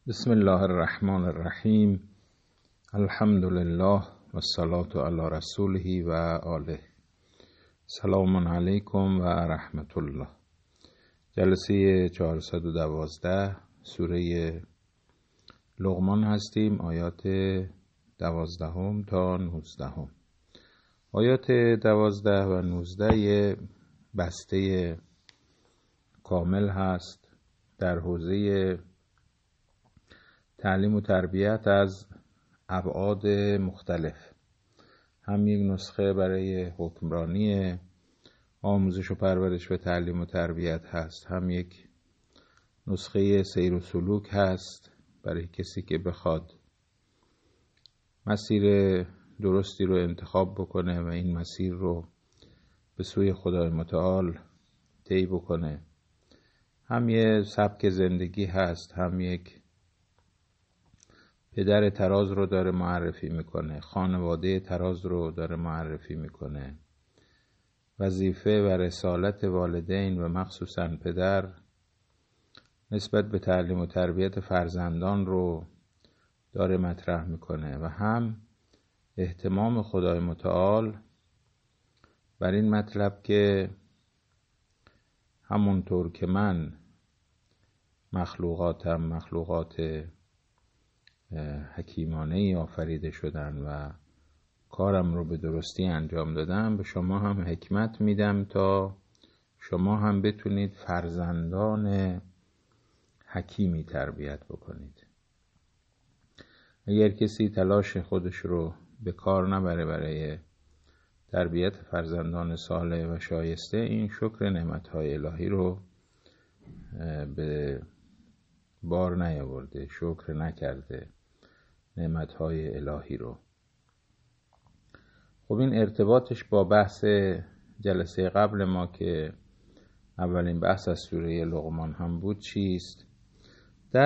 بسم الله الرحمن الرحیم. الحمد لله و الصلاة علی رسوله و آله. سلام علیکم و رحمت الله. جلسه 412 سوره لقمان هستیم. آیات 12 تا 19. آیات 12 و 19 یه بسته کامل هست در حوزه تعلیم و تربیت از ابعاد مختلف. هم یک نسخه برای حکمرانی آموزش و پرورش و تعلیم و تربیت هست، هم یک نسخه سیر و سلوک هست برای کسی که بخواد مسیر درستی رو انتخاب بکنه و این مسیر رو به سوی خدای متعال طی بکنه. هم یک سبک زندگی هست، هم یک پدر تراز رو داره معرفی میکنه، خانواده تراز رو داره معرفی میکنه، وظیفه و رسالت والدین و مخصوصاً پدر نسبت به تعلیم و تربیت فرزندان رو داره مطرح میکنه و هم اهتمام خدای متعال بر این مطلب که همونطور که من مخلوقات حکیمانه‌ای آفریده شدن و کارم رو به درستی انجام دادم، به شما هم حکمت میدم تا شما هم بتونید فرزندان حکیمی تربیت بکنید. اگر کسی تلاش خودش رو به کار نبره برای تربیت فرزندان صالح و شایسته، این شکر نعمت‌های الهی رو به بار نیاورده، شکر نکرده نعمت‌های الهی رو. خب این ارتباطش با بحث جلسه قبل ما که اولین بحث از سوره لقمان هم بود چیست؟ در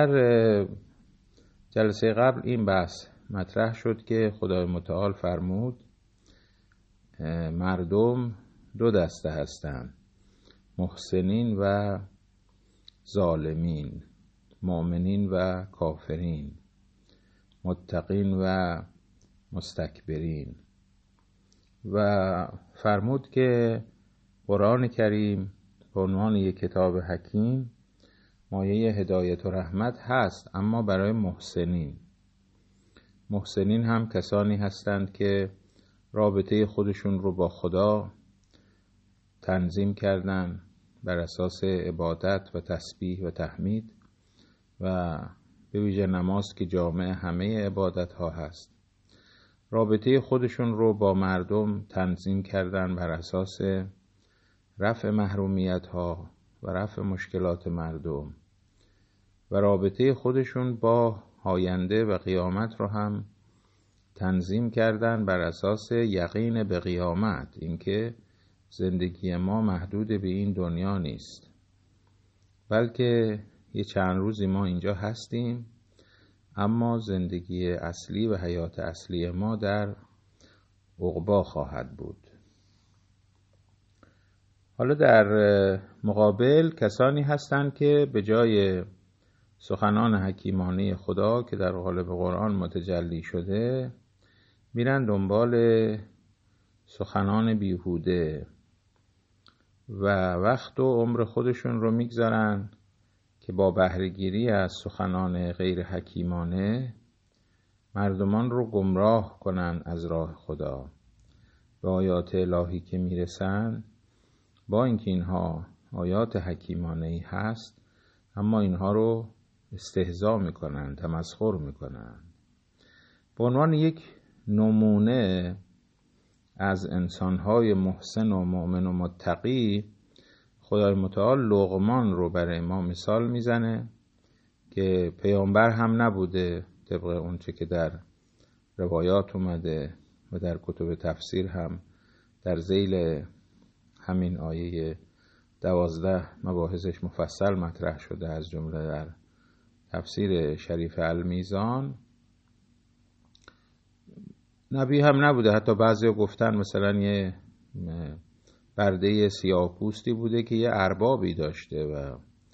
جلسه قبل این بحث مطرح شد که خدای متعال فرمود مردم دو دسته هستند: محسنین و ظالمین، مؤمنین و کافرین، متقین و مستکبرین. و فرمود که قرآن کریم به عنوان یک کتاب حکیم مایه هدایت و رحمت هست، اما برای محسنین هم کسانی هستند که رابطه خودشون رو با خدا تنظیم کردن بر اساس عبادت و تسبیح و تحمید و به ویژه نماز که جامع همه عبادت ها هست. رابطه خودشون رو با مردم تنظیم کردن بر اساس رفع محرومیت ها و رفع مشکلات مردم و رابطه خودشون با آینده و قیامت رو هم تنظیم کردن بر اساس یقین به قیامت، اینکه زندگی ما محدود به این دنیا نیست، بلکه یه چند روزی ما اینجا هستیم، اما زندگی اصلی و حیات اصلی ما در عقبا خواهد بود. حالا در مقابل کسانی هستند که به جای سخنان حکیمانه خدا که در قالب قرآن متجلی شده میرن دنبال سخنان بیهوده و وقت و عمر خودشون رو میگذارن که با بهره‌گیری از سخنان غیر حکیمانه مردمان رو گمراه کنن از راه خدا. به آیات الهی که میرسن، با اینکه اینها آیات حکیمانه‌ای هست، اما اینها رو استهزا میکنن، تمسخر میکنن. به عنوان یک نمونه از انسانهای محسن و مؤمن و متقی، خدای متعال لقمان رو برای ما مثال میزنه که پیامبر هم نبوده، طبق اونچه که در روایات اومده و در کتب تفسیر هم در ذیل همین آیه 12 مباحثش مفصل مطرح شده، از جمله در تفسیر شریف المیزان. نبی هم نبوده، حتی بعضی گفتن مثلا یه برده سیاه پوستی بوده که یه اربابی داشته و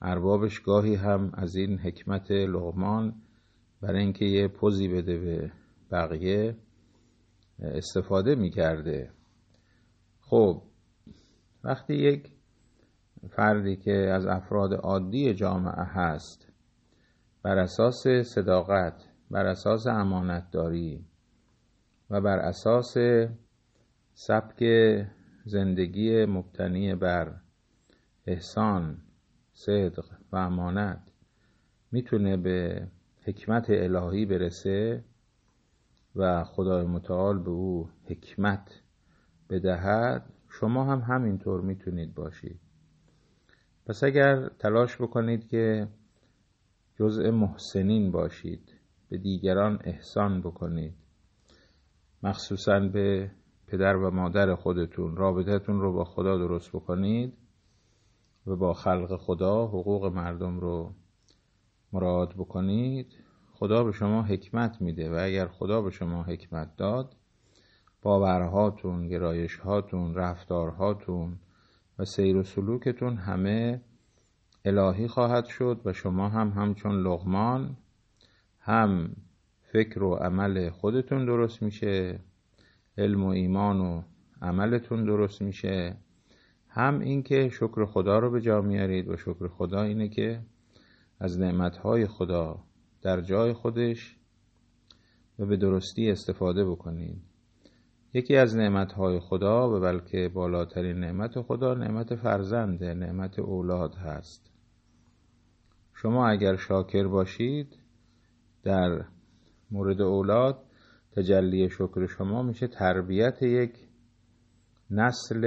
اربابش گاهی هم از این حکمت لقمان برای اینکه یه پوزی بده به بقیه استفاده میکرده. خب وقتی یک فردی که از افراد عادی جامعه هست بر اساس صداقت، بر اساس امانتداری و بر اساس سبک زندگی مبتنی بر احسان، صدق و امانت میتونه به حکمت الهی برسه و خدای متعال به او حکمت بدهد، شما هم همینطور میتونید باشید. پس اگر تلاش بکنید که جزء محسنین باشید، به دیگران احسان بکنید، مخصوصاً به پدر و مادر خودتون، رابطتون رو با خدا درست بکنید و با خلق خدا حقوق مردم رو مراعات بکنید، خدا به شما حکمت میده. و اگر خدا به شما حکمت داد، باورهاتون، گرایشهاتون، رفتارهاتون و سیر و سلوکتون همه الهی خواهد شد و شما هم همچون لقمان هم فکر و عمل خودتون درست میشه، علم و ایمان و عملتون درست میشه، هم این که شکر خدا رو به جا میارید و شکر خدا اینه که از نعمتهای خدا در جای خودش و به درستی استفاده بکنید. یکی از نعمتهای خدا و بلکه بالاترین نعمت خدا نعمت فرزنده، نعمت اولاد هست. شما اگر شاکر باشید در مورد اولاد، تجلی شکر شما میشه تربیت یک نسل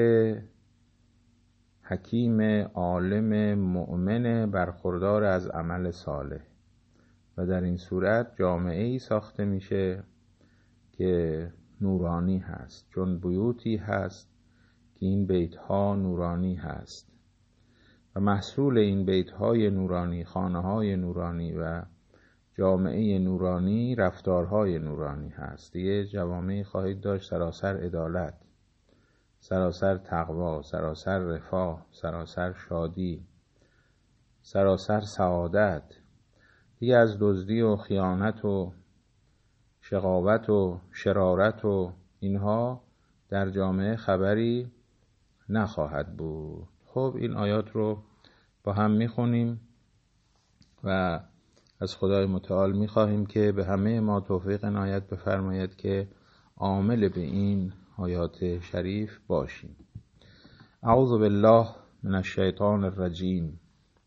حکیم، عالم، مؤمن، برخوردار از عمل صالح و در این صورت جامعه ای ساخته میشه که نورانی هست، چون بیوتی هست که این بیت ها نورانی هست و محصول این بیت های نورانی، خانه های نورانی و جامعه نورانی رفتارهای نورانی هست. دیگه جوامعی خواهید داشت سراسر عدالت، سراسر تقوا، سراسر رفاه، سراسر شادی، سراسر سعادت. دیگه از دزدی و خیانت و شقاوت و شرارت و اینها در جامعه خبری نخواهد بود. خب این آیات رو با هم میخونیم و از خدای متعال میخواهیم که به همه ما توفیق عنایت بفرماید که عامل به این آیات شریف باشیم. اعوذ بالله من الشیطان الرجیم.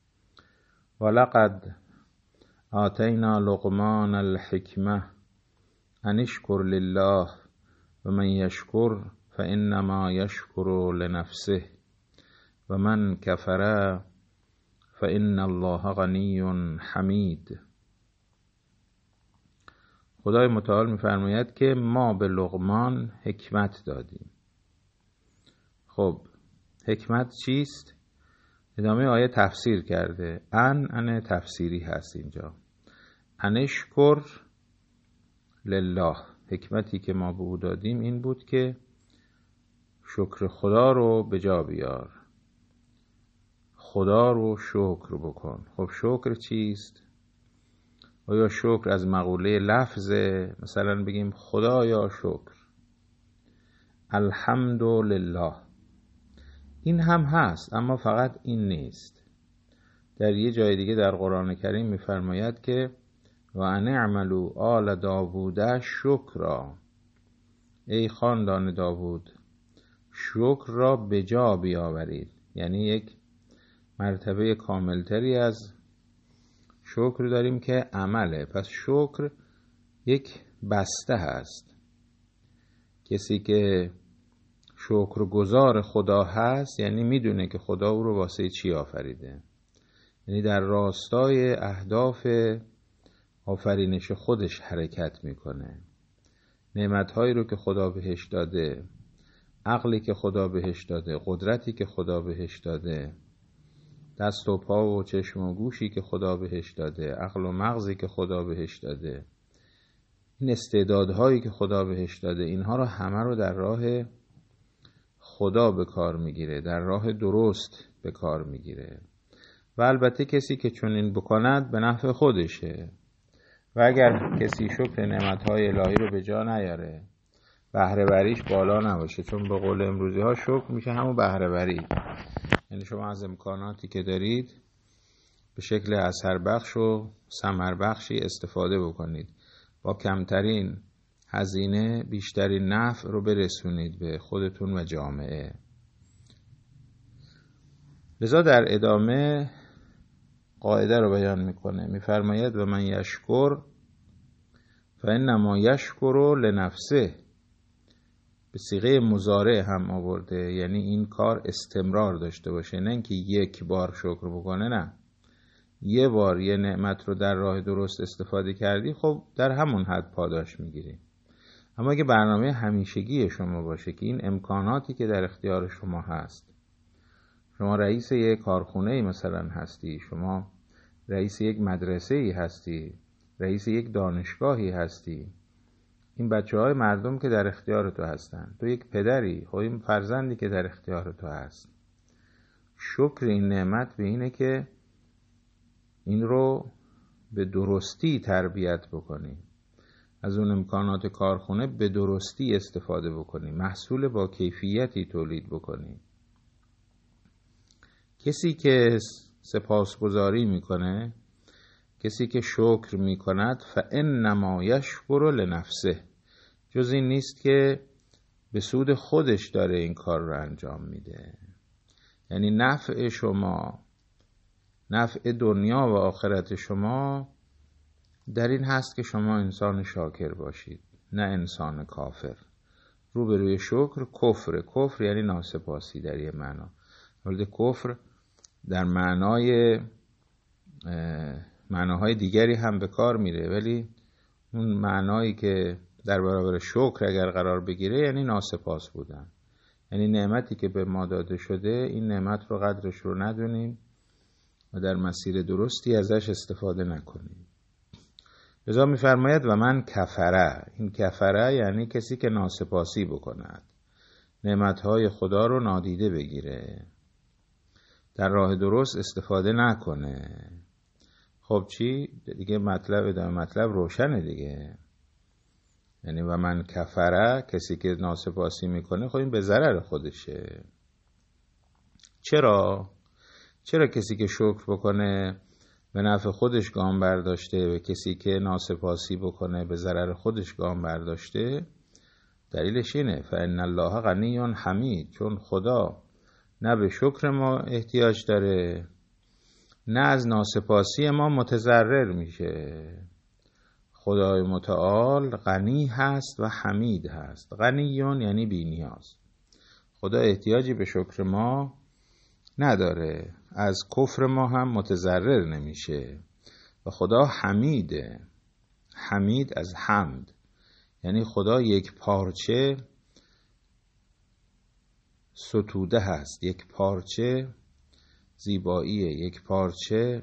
ولقد آتینا لقمان الحکمة ان اشکر لله و من یشکر فانما یشکر لنفسه و من کفر فان الله غنی حمید. خدای متعال می‌فرماید که ما به لقمان حکمت دادیم. خب حکمت چیست؟ ادامه آیه تفسیر کرده. ان تفسیری هست اینجا. انشکر لله، حکمتی که ما به او دادیم این بود که شکر خدا رو به جا بیار، خدا رو شکر بکن. خب شکر چیست؟ آیا شکر از مقوله لفظه؟ مثلا بگیم خدایا شکر، الحمدلله، این هم هست اما فقط این نیست. در یه جای دیگه در قرآن کریم میفرماید که و ان اعملوا آل داوود شکرا، ای خاندان داوود شکر را به جا بیاورید. یعنی یک مرتبه کاملتری از شکر داریم که عمله. پس شکر یک بسته هست. کسی که شکرگزار خدا هست یعنی میدونه که خدا او رو واسه چی آفریده، یعنی در راستای اهداف آفرینش خودش حرکت میکنه. نعمتهایی رو که خدا بهش داده، عقلی که خدا بهش داده، قدرتی که خدا بهش داده، دست و پا و چشم و گوشی که خدا بهش داده، عقل و مغزی که خدا بهش داده، این استعدادهایی که خدا بهش داده، اینها رو همه رو در راه خدا به کار میگیره، در راه درست به کار میگیره و البته کسی که چنین بکند به نفع خودشه. و اگر کسی شکر نعمتهای الهی رو به جا نیاره، بهره وریش بالا نباشه، چون به قول امروزی ها شکر میشه همون بهره وری، یعنی شما از امکاناتی که دارید به شکل اثر بخش و ثمر بخشی استفاده بکنید، با کمترین هزینه بیشترین نفع رو برسونید به خودتون و جامعه. لذا در ادامه قاعده رو بیان میکنه، میفرماید و من یشکر فانما یشکر لنفسه. به صیغه مضارع هم آورده، یعنی این کار استمرار داشته باشه، نه اینکه یک بار شکر بکنه، نه، یه بار یه نعمت رو در راه درست استفاده کردی، خب در همون حد پاداش میگیری. اما اگه برنامه همیشگی شما باشه که این امکاناتی که در اختیار شما هست، شما رئیس یک کارخونه مثلا هستی، شما رئیس یک مدرسه ای هستی، رئیس یک دانشگاهی هستی، این بچه‌های مردم که در اختیار تو هستن، تو یک پدری، خب این فرزندی که در اختیار تو هست، شکر این نعمت به اینه که این رو به درستی تربیت بکنی، از اون امکانات کارخونه به درستی استفاده بکنی، محصول با کیفیتی تولید بکنی. کسی که سپاسگزاری میکنه، کسی که شکر میکند، فانما یشکر لنفسه، جز این نیست که به سود خودش داره این کار رو انجام میده. یعنی نفع شما، نفع دنیا و آخرت شما در این هست که شما انسان شاکر باشید، نه انسان کافر. روبروی شکر کفر، کفر یعنی ناسپاسی در یه معنا. ولی کفر در معناهای دیگری هم به کار میره، ولی اون معنایی که در برابر شکر اگر قرار بگیره یعنی ناسپاس بودن، یعنی نعمتی که به ما داده شده این نعمت رو قدرش رو ندونیم و در مسیر درستی ازش استفاده نکنیم. لذا میفرماید و من کفره، این کفره یعنی کسی که ناسپاسی بکند، نعمتهای خدا رو نادیده بگیره، در راه درست استفاده نکنه. خب چی؟ دیگه مطلب روشنه دیگه. یعنی و من کفره، کسی که ناسپاسی میکنه، خب این به ضرر خودشه. چرا کسی که شکر بکنه به نفع خودش گام برداشته و کسی که ناسپاسی بکنه به ضرر خودش گام برداشته؟ دلیلش اینه فإن الله غنی حمید، چون خدا نه به شکر ما احتیاج داره، نه از ناسپاسی ما متضرر میشه. خدای متعال غنی هست و حمید هست. غنیون یعنی بی نیاز، خدا احتیاجی به شکر ما نداره، از کفر ما هم متضرر نمیشه. و خدا حمیده، حمید از حمد، یعنی خدا یک پارچه ستوده هست، یک پارچه زیباییه، یک پارچه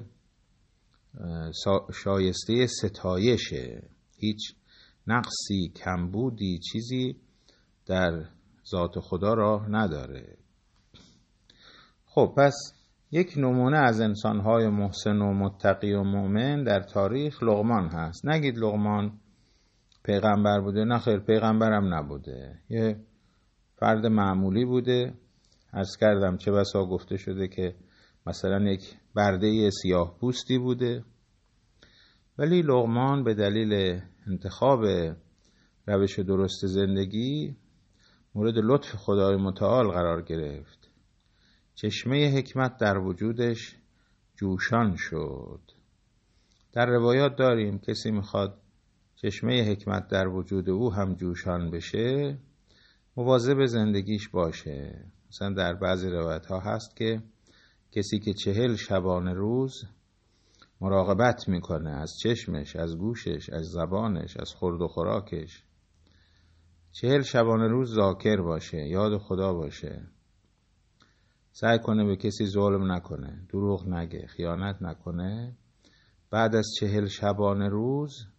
شایسته ستایشه، هیچ نقصی، کمبودی، چیزی در ذات خدا راه نداره. خب پس یک نمونه از انسانهای محسن و متقی و مؤمن در تاریخ لقمان هست. نگید لقمان پیغمبر بوده، نه خیر، پیغمبرم نبوده، یه فرد معمولی بوده. عرض کردم چه بسا گفته شده که مثلا یک برده سیاه پوستی بوده، ولی لقمان به دلیل انتخاب روش درست زندگی مورد لطف خدای متعال قرار گرفت. چشمه حکمت در وجودش جوشان شد. در روایات داریم کسی میخواد چشمه حکمت در وجود او هم جوشان بشه، مواظب زندگیش باشه. مثلا در بعضی روایت ها هست که کسی که 40 شبانه روز مراقبت میکنه از چشمش، از گوشش، از زبانش، از خورد و خوراکش، 40 شبانه روز ذاکر باشه، یاد خدا باشه، سعی کنه به کسی ظلم نکنه، دروغ نگه، خیانت نکنه، بعد از 40 شبانه روز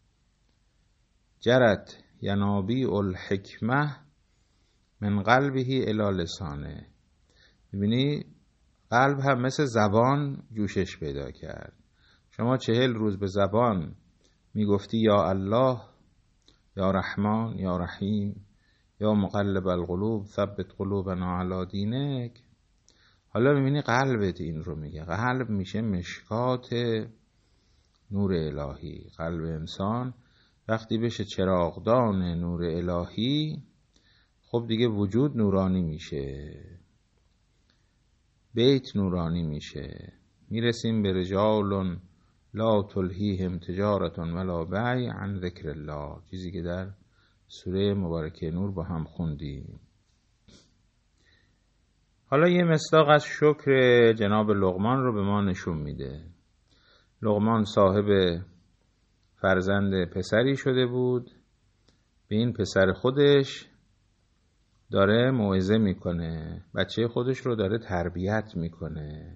جرت ینابیع الحکمه من قلبه الی لسانه. ببینی قلب هم مثل زبان جوشش پیدا کرد. شما 40 روز به زبان میگفتی یا الله، یا رحمان، یا رحیم، یا مقلب القلوب ثبت قلوبنا علی دینک. حالا میبینی قلبت این رو میگه. قلب میشه مشکات نور الهی. قلب انسان وقتی بشه چراغدان نور الهی، خب دیگه وجود نورانی میشه، بیت نورانی میشه. میرسیم به رجال لا تلهیهم تجارت ولا بیع عن ذکر الله، چیزی که در سوره مبارکه نور با هم خوندیم. حالا یه مصداق از شکر جناب لقمان رو به ما نشون میده. لقمان صاحب فرزند پسری شده بود، به این پسر خودش داره موعظه میکنه، بچه خودش رو داره تربیت میکنه.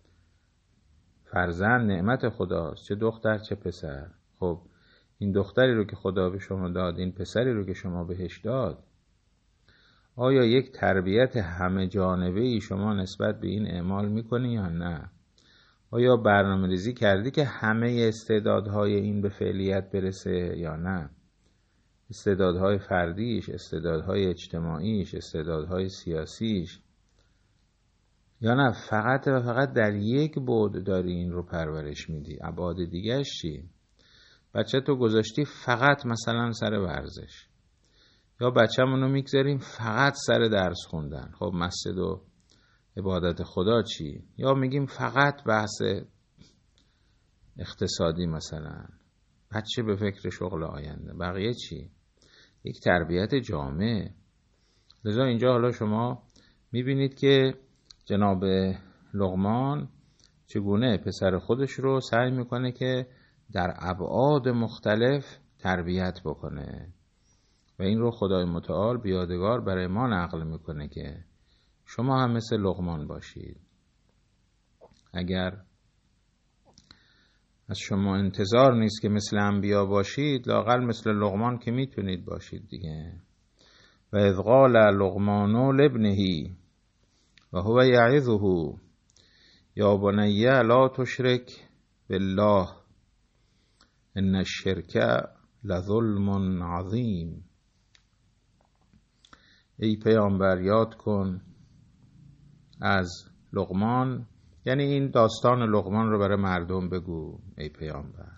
فرزند نعمت خداست، چه دختر چه پسر. خب این دختری رو که خدا به شما داد، این پسری رو که شما بهش داد، آیا یک تربیت همه جانبه ای شما نسبت به این اعمال میکنی یا نه؟ آیا برنامه ریزی کردی که همه استعدادهای این به فعلیت برسه یا نه؟ استعدادهای فردیش، استعدادهای اجتماعیش، استعدادهای سیاسیش، یا نه فقط و فقط در یک بعد داری این رو پرورش میدی؟ ابعاد دیگه‌اش چی؟ بچه تو گذاشتی فقط مثلا سر ورزش، یا بچه‌مونو میگذاریم فقط سر درس خوندن. خب مسجد و عبادت خدا چی؟ یا میگیم فقط بحث اقتصادی مثلا. بچه به فکر شغل آینده، بقیه چی؟ یک تربیت جامع. لذا اینجا حالا شما میبینید که جناب لقمان چگونه پسر خودش رو سعی میکنه که در ابعاد مختلف تربیت بکنه و این رو خدای متعال بیادگار برای ما نقل میکنه که شما هم مثل لقمان باشید. اگر از شما انتظار نیست که مثل انبیا باشید، لااقل مثل لقمان که میتونید باشید دیگه. و اذ قال لقمان لابنه و هو یعظه یا بنی لا تشرک بالله ان الشرک لظلم عظیم. ای پیامبر یاد کن از لقمان، یعنی این داستان لقمان رو برای مردم بگو ای پیامبر.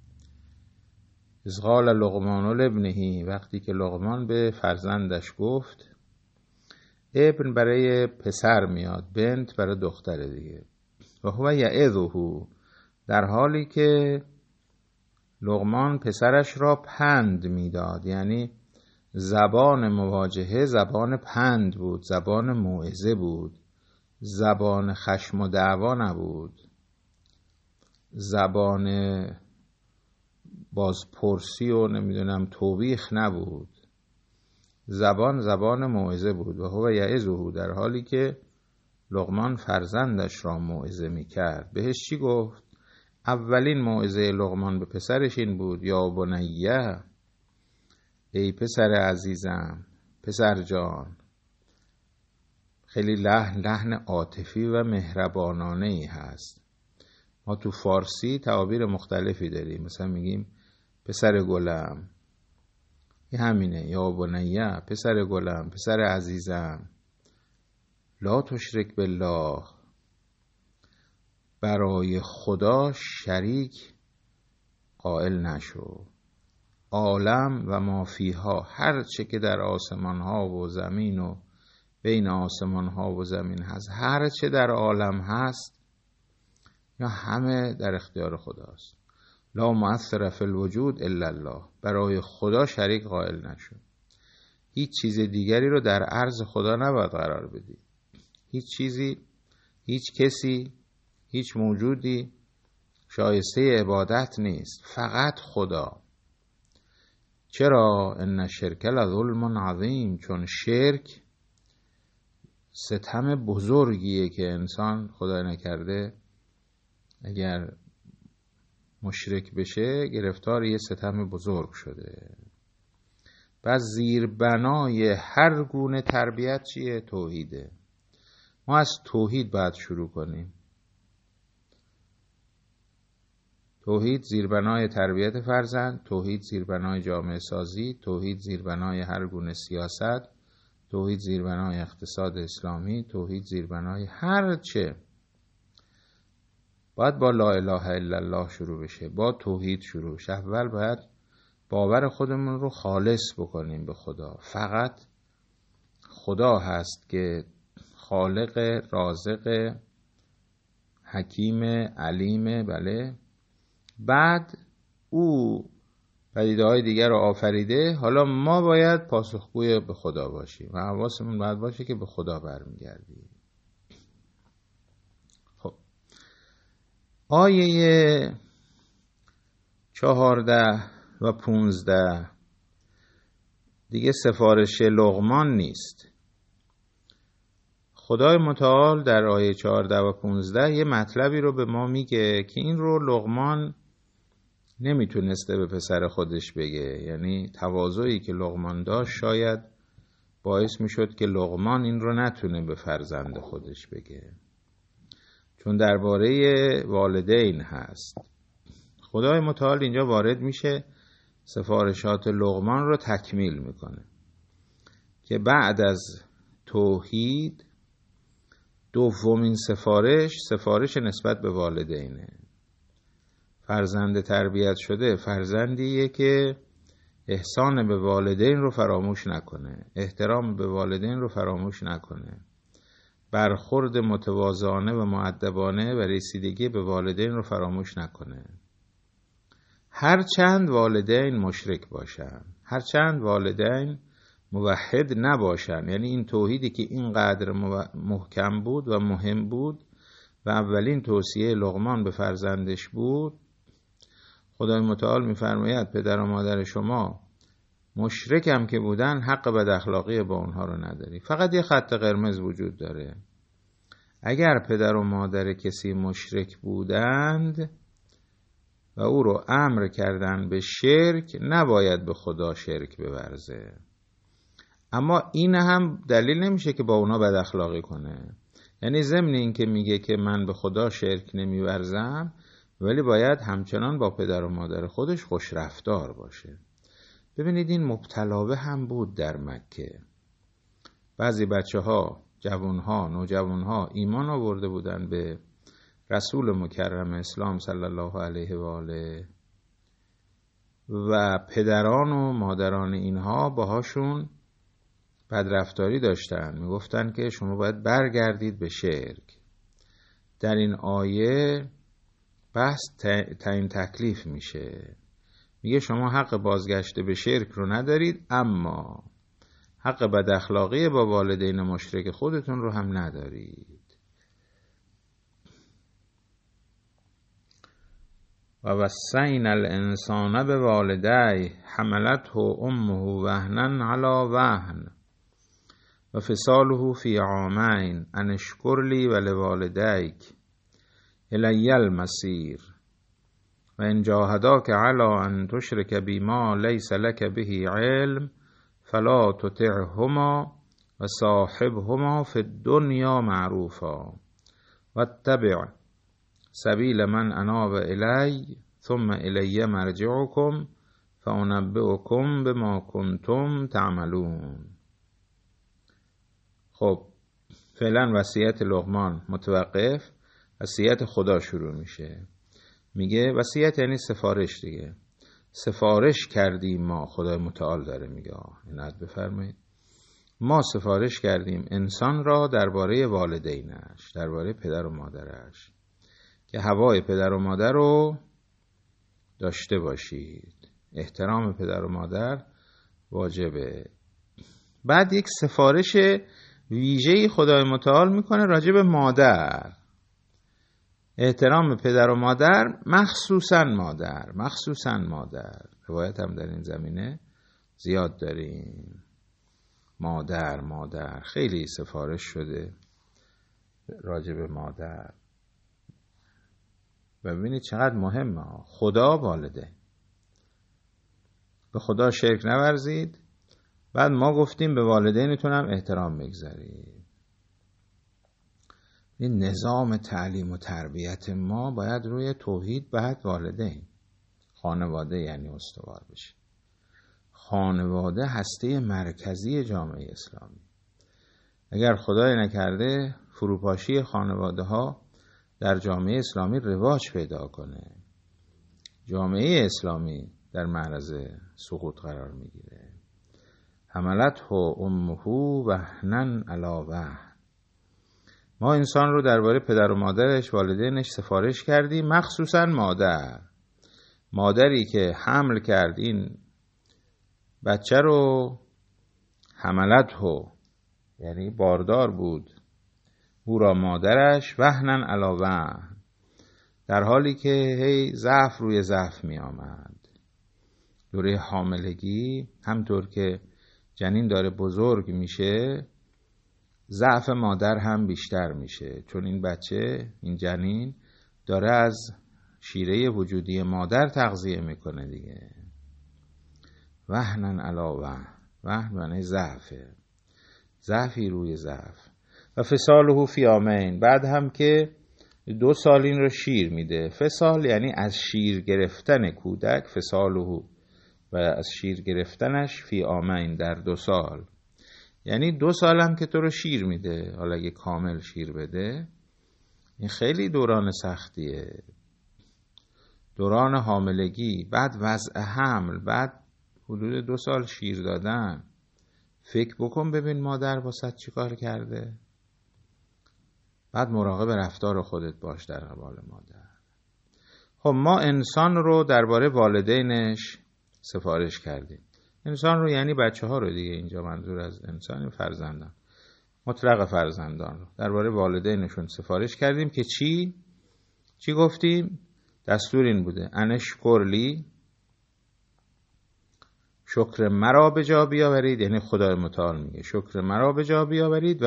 اذ قال لقمان لابنه، وقتی که لقمان به فرزندش گفت. ابن برای پسر میاد، بنت برای دختر دیگه. و هو یعظه، در حالی که لقمان پسرش را پند میداد، یعنی زبان مواجهه زبان پند بود، زبان موعظه بود، زبان خشم و دعوا نبود، زبان بازپرسی و نمیدونم توبیخ نبود، زبان موعظه بود. و هو یعظه، در حالی که لقمان فرزندش را موعظه میکرد. بهش چی گفت؟ اولین موعظه لقمان به پسرش این بود یا بنیه، ای پسر عزیزم، پسر جان. خیلی لحن عاطفی و مهربانانه ای هست. ما تو فارسی تعابیر مختلفی داریم، مثلا میگیم پسر گلم، این همینه، یا بنیه، پسر گلم، پسر عزیزم. لا تشرک بالله، برای خدا شریک قائل نشو. عالم و ما فیها، هر چه که در آسمان ها و زمین و بین آسمان ها و زمین هست، هر چه در عالم هست یا همه در اختیار خداست. لا مؤثر فی الوجود الا الله، برای خدا شریک قائل نشو. هیچ چیز دیگری رو در عرض خدا نباید قرار بدی. هیچ چیزی، هیچ کسی، هیچ موجودی شایسته عبادت نیست، فقط خدا. چرا؟ ان الشرک لظلم عظیم، چون شرک ستم بزرگیه که انسان خدا نکرده اگر مشرک بشه گرفتار یه ستم بزرگ شده. پس زیربنای هر گونه تربیت چیه؟ توحیده. ما از توحید باید شروع کنیم. توحید زیربنای تربیت فرزند، توحید زیربنای جامعه سازی، توحید زیربنای هر گونه سیاست، توحید زیربنای اقتصاد اسلامی، توحید زیربنای هر چه. باید با لا اله الا الله شروع بشه، با توحید شروع بشه. اول باید باور خودمون رو خالص بکنیم به خدا. فقط خدا هست که خالق، رازق، حکیم، علیم. بله. بعد او پدیده‌های دیگر رو آفریده. حالا ما باید پاسخگوی به خدا باشیم و حواسمون باید باشه که به خدا برمیگردیم. خب آیه 14 و 15 دیگه سفارش لقمان نیست. خدای متعال در آیه 14 و 15 یه مطلبی رو به ما میگه که این رو لقمان نمیتونسته به پسر خودش بگه. یعنی تواضعی که لقمان داشت شاید باعث میشد که لقمان این رو نتونه به فرزند خودش بگه، چون درباره والدین هست. خدای متعال اینجا وارد میشه، سفارشات لقمان رو تکمیل میکنه که بعد از توحید دومین سفارش نسبت به والدینه. فرزند تربیت شده فرزندیه که احسان به والدین رو فراموش نکنه، احترام به والدین رو فراموش نکنه، برخورد متواضعانه و مؤدبانه و رسیدگی به والدین رو فراموش نکنه. هرچند والدین مشرک باشن، هرچند والدین موحد نباشن، یعنی این توحیدی که اینقدر محکم بود و مهم بود و اولین توصیه لقمان به فرزندش بود، خدای متعال می‌فرماید پدر و مادر شما مشرک هم که بودن حق بد اخلاقی با اونها رو نداری. فقط یه خط قرمز وجود داره. اگر پدر و مادر کسی مشرک بودند و او رو امر کردن به شرک، نباید به خدا شرک بورزه. اما این هم دلیل نمیشه که با اونا بد اخلاقی کنه. یعنی ضمن این که میگه که من به خدا شرک نمیورزم، ولی باید همچنان با پدر و مادر خودش خوش رفتار باشه. ببینید این مبتلابه هم بود در مکه. بعضی بچه ها، جوان ها، نوجوان ها ایمان آورده بودن به رسول مکرم اسلام صلی الله علیه و آله و پدران و مادران اینها باهاشون بدرفتاری داشتن. میگفتن که شما باید برگردید به شرک. در این آیه بحث تعیین تکلیف میشه. میگه شما حق بازگشت به شرک رو ندارید، اما حق بد اخلاقی با والدین مشرک خودتون رو هم ندارید. و وصینا الانسان بوالدیه حملته امه وهنا علی وهن و فصاله فی عامین ان اشکر لی ولوالدیک الی المصیر و ان جاهداک علی ان تشرک بی ما لیس لک به علم فلا تطعهما و صاحبهما فی الدنیا معروفا واتبع سبیل من اناب الی ثم الی مرجعکم فانبئکم بما کنتم تعملون. خب فعلا وصیت لقمان متوقف، وصیت خدا شروع میشه. میگه وصیت یعنی سفارش دیگه. سفارش کردیم ما، خدای متعال داره میگه، عنایت بفرمایید، ما سفارش کردیم انسان را درباره والدینش، درباره پدر و مادرش، که هوای پدر و مادر رو داشته باشید. احترام پدر و مادر واجبه. بعد یک سفارش ویژه‌ای خدای متعال میکنه راجع به مادر. احترام پدر و مادر، مخصوصاً مادر. روایت هم در این زمینه زیاد داریم. مادر خیلی سفارش شده راجع به مادر. و ببینید چقدر مهمه. خدا والده، به خدا شرک نورزید. بعد ما گفتیم به والدینتون هم احترام بگذارید. این نظام تعلیم و تربیت ما باید روی توحید بعد والدین، خانواده یعنی استوار بشه. خانواده هسته مرکزی جامعه اسلامی. اگر خدای نکرده فروپاشی خانواده ها در جامعه اسلامی رواج پیدا کنه، جامعه اسلامی در معرض سقوط قرار میگیره. حملته امه وهنا علی وهن. ما انسان رو درباره پدر و مادرش، والدینش سفارش کردیم، مخصوصا مادری که حمل کرد این بچه رو، حملته یعنی باردار بود او را مادرش، وهنا علی وهن، در حالی که هی ضعف روی ضعف می آمد. دوره حاملگی همطور که جنین داره بزرگ میشه، ضعف مادر هم بیشتر میشه، چون این بچه، این جنین داره از شیره وجودی مادر تغذیه میکنه دیگه. وهنا علی وهن، وهن معنی ضعفه، ضعفی روی ضعف. و فصاله فی عامین، بعد هم که 2 سال این رو شیر میده. فصال یعنی از شیر گرفتن کودک، فصاله و از شیر گرفتنش، فی عامین در 2 سال، یعنی 2 سال هم که تو رو شیر میده. حالا اگه کامل شیر بده، این خیلی دوران سختیه. دوران حاملگی، بعد وضع حمل، بعد حدود 2 سال شیر دادن. فکر بکن ببین مادر واسه چی کار کرده. بعد مراقب رفتار خودت باش در قبال مادر. خب ما انسان رو درباره والدینش سفارش کردیم. انسان رو یعنی بچه ها رو دیگه، اینجا منظور از انسان فرزندان، مطلق فرزندان رو درباره والدینشون سفارش کردیم که چی گفتیم؟ دستور این بوده انشکر لی، شکر مرا به جا بیاورید، یعنی خدای متعال میگه شکر مرا به جا بیاورید، و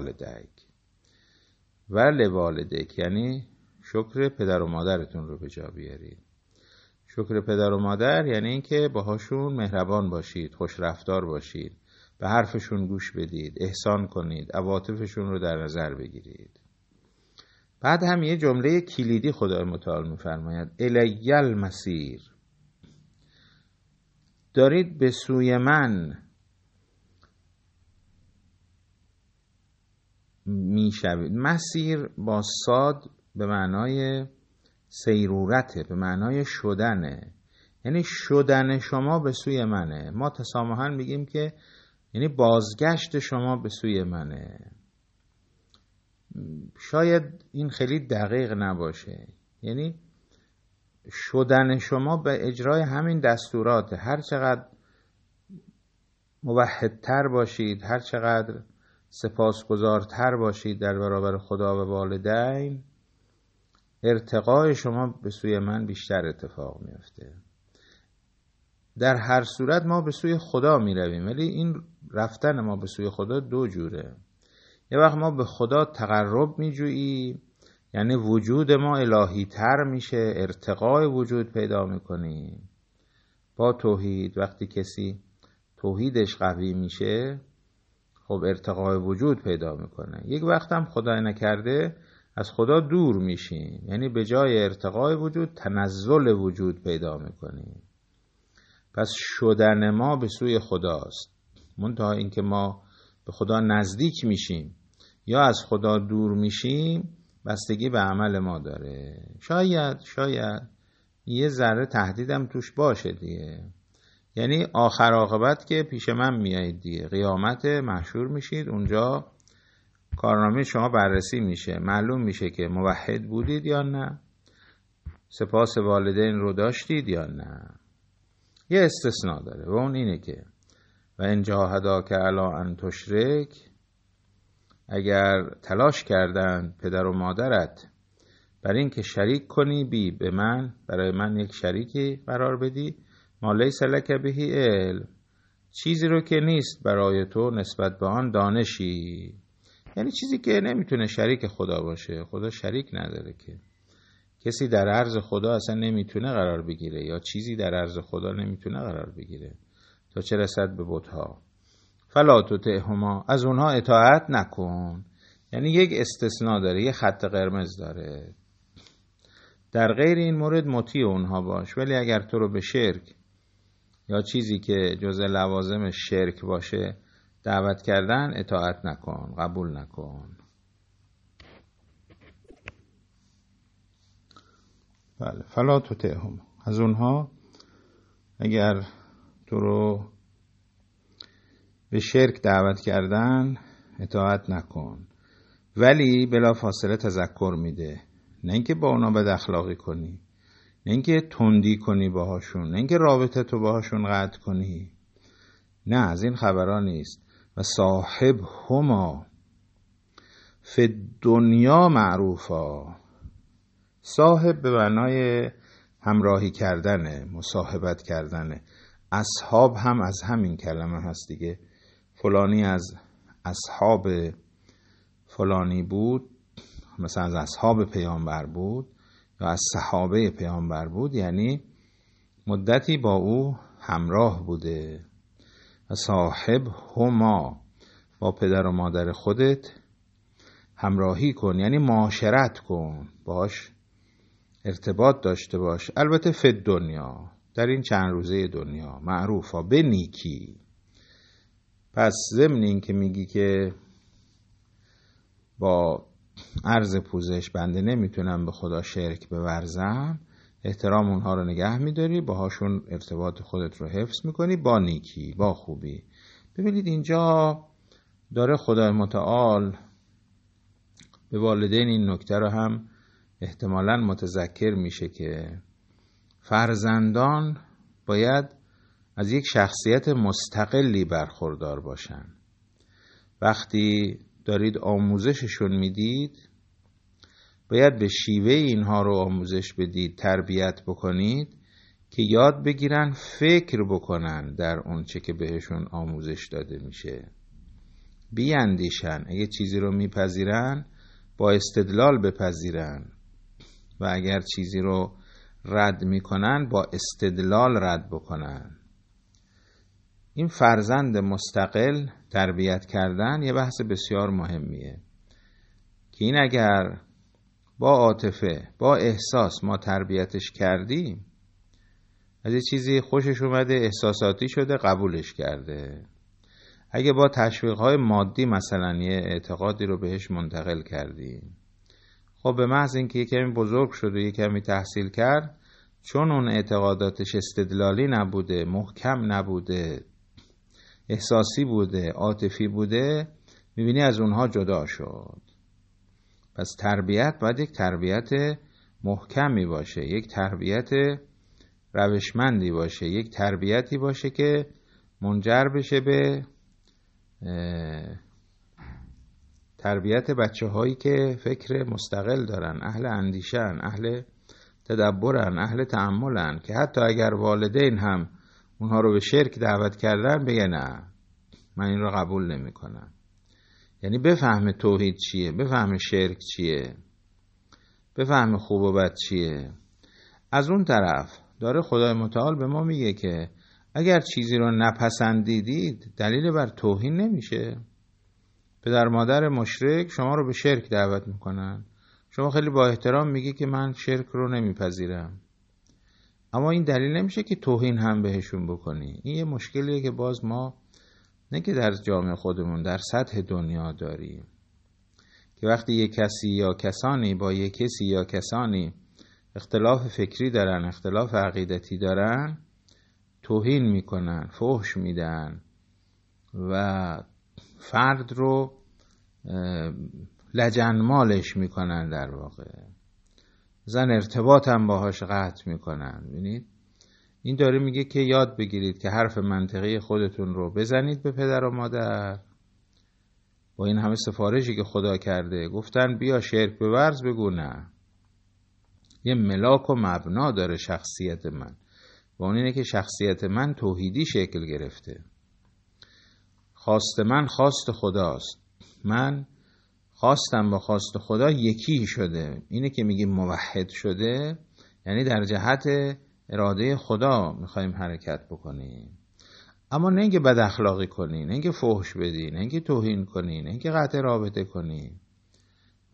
لوالدیک یعنی شکر پدر و مادرتون رو به جا بیارید. شکر پدر و مادر یعنی اینکه باهاشون مهربان باشید، خوش رفتار باشید، به حرفشون گوش بدید، احسان کنید، عواطفشون رو در نظر بگیرید. بعد هم یه جمله کلیدی خدای متعال میفرماید الی المصیر، دارید به سوی من میشوید. مسیر با صاد به معنای سیرورته، به معنای شدنه، یعنی شدن شما به سوی منه. ما تسامحاً میگیم که یعنی بازگشت شما به سوی منه. شاید این خیلی دقیق نباشه، یعنی شدن شما به اجرای همین دستورات. هر چقدر موحدتر باشید، هر چقدر سپاسگزارتر باشید در برابر خدا و والدین، ارتقای شما به سوی من بیشتر اتفاق میفته. در هر صورت ما به سوی خدا می رویم، ولی این رفتن ما به سوی خدا 2 جوره. یه وقت ما به خدا تقرب می جوییم، یعنی وجود ما الهی تر میشه، ارتقای وجود پیدا میکنیم با توحید. وقتی کسی توحیدش قوی میشه، خب ارتقای وجود پیدا میکنه. یک وقت هم خدای نکرده از خدا دور میشیم، یعنی به جای ارتقای وجود تنزل وجود پیدا میکنیم. پس شدن ما به سوی خداست. منتها اینکه ما به خدا نزدیک میشیم یا از خدا دور میشیم بستگی به عمل ما داره. شاید یه ذره تهدیدم توش باشه دیگه، یعنی آخر عاقبت که پیش من میایید دیگه، قیامت محشور میشید، اونجا کارنامه شما بررسی میشه، معلوم میشه که موحد بودید یا نه، سپاس والدین رو داشتید یا نه. یه استثناء داره و اون اینه که و ان جاهداک علی ان تشرک، اگر تلاش کردند پدر و مادرت بر این که شریک کنی به من، برای من یک شریکی قرار بدی، ما لیس لک به علم، چیزی رو که نیست برای تو نسبت به آن دانشی، یعنی چیزی که نمیتونه شریک خدا باشه. خدا شریک نداره که، کسی در عرض خدا اصلا نمیتونه قرار بگیره، یا چیزی در عرض خدا نمیتونه قرار بگیره تا چه رسد به بت‌ها. فلا تطعهما، از اونها اطاعت نکن. یعنی یک استثناء داره، یک خط قرمز داره. در غیر این مورد مطیع اونها باش، ولی اگر تو رو به شرک یا چیزی که جزء لوازم شرک باشه دعوت کردن، اطاعت نکن، قبول نکن. بله، فلا تطعهم، از اونها اگر تو رو به شرک دعوت کردن اطاعت نکن، ولی بلا فاصله تذکر میده. نه اینکه با اونا بد اخلاقی کنی، نه اینکه تندی کنی باهاشون، نه اینکه رابطه تو باهاشون قطع کنی، نه، از این خبرها نیست. و صاحب هما فی دنیا معروفا. صاحب به معنای همراهی کردنه، مصاحبت کردنه. اصحاب هم از همین کلمه هست دیگه. فلانی از اصحاب فلانی بود، مثلا از اصحاب پیامبر بود یا از صحابه پیامبر بود، یعنی مدتی با او همراه بوده. و صاحب هما، با پدر و مادر خودت همراهی کن، یعنی معاشرت کن، باش ارتباط داشته باش. البته فی دنیا، در این چند روزه دنیا، معروفا، به نیکی. پس ضمن این که میگی که با عرض پوزش بنده نمیتونم به خدا شرک بورزم، احترام اونها رو نگه میداری، باهاشون ارتباط خودت رو حفظ میکنی با نیکی، با خوبی. ببینید اینجا داره خدای متعال به والدین این نکته رو هم احتمالاً متذکر میشه که فرزندان باید از یک شخصیت مستقلی برخوردار باشن. وقتی دارید آموزششون میدید، باید به شیوه اینها رو آموزش بدید، تربیت بکنید که یاد بگیرن فکر بکنن در اون چه که بهشون آموزش داده میشه، بیاندیشن. اگه چیزی رو میپذیرن با استدلال بپذیرن و اگر چیزی رو رد میکنن با استدلال رد بکنن. این فرزند مستقل تربیت کردن یه بحث بسیار مهمیه که این اگر با عاطفه، با احساس ما تربیتش کردیم، از یه چیزی خوشش اومده، احساساتی شده، قبولش کرده. اگه با تشویق‌های مادی مثلا یه اعتقادی رو بهش منتقل کردیم، خب به محض اینکه یه کمی بزرگ شد و یه کمی تحصیل کرد، چون اون اعتقاداتش استدلالی نبوده، محکم نبوده، احساسی بوده، عاطفی بوده، میبینی از اونها جدا شد. پس تربیت باید یک تربیت محکمی باشه، یک تربیت روشمندی باشه، یک تربیتی باشه که منجر بشه به تربیت بچه هایی که فکر مستقل دارن، اهل اندیشن، اهل تدبرن، اهل تأملن، که حتی اگر والدین هم اونها رو به شرک دعوت کردن بگه نه، من این رو قبول نمی کنم. یعنی بفهم توحید چیه، بفهم شرک چیه، بفهم خوب و بد چیه. از اون طرف داره خدای متعال به ما میگه که اگر چیزی رو نپسندیدید دلیل بر توهین نمیشه. پدر مادر مشرک شما رو به شرک دعوت میکنن، شما خیلی با احترام میگی که من شرک رو نمیپذیرم، اما این دلیل نمیشه که توهین هم بهشون بکنی. این یه مشکلیه که باز ما نه که در جامعه خودمون، در سطح دنیا داریم که وقتی یک کسی یا کسانی با یک کسی یا کسانی اختلاف فکری دارن، اختلاف عقیدتی دارن، توهین میکنن، فحش میدن و فرد رو لجنمالش میکنن، در واقع زن ارتباط هم باهاش قطع میکنن. ببینید این داره میگه که یاد بگیرید که حرف منطقی خودتون رو بزنید به پدر و مادر. با این همه سفارشی که خدا کرده، گفتن بیا شرک بورز، بگو نه. یه ملاک و مبنا داره شخصیت من، و اون اینه که شخصیت من توحیدی شکل گرفته. خواست من خواست خداست، من خواستم با خواست خدا یکی شده. اینه که میگیم موحد شده، یعنی در جهت اراده خدا میخوایم حرکت بکنیم. اما نه اینکه بد اخلاقی کنی، نه اینکه فحش بدی، نه اینکه توهین کنی، نه اینکه قطع رابطه کنی.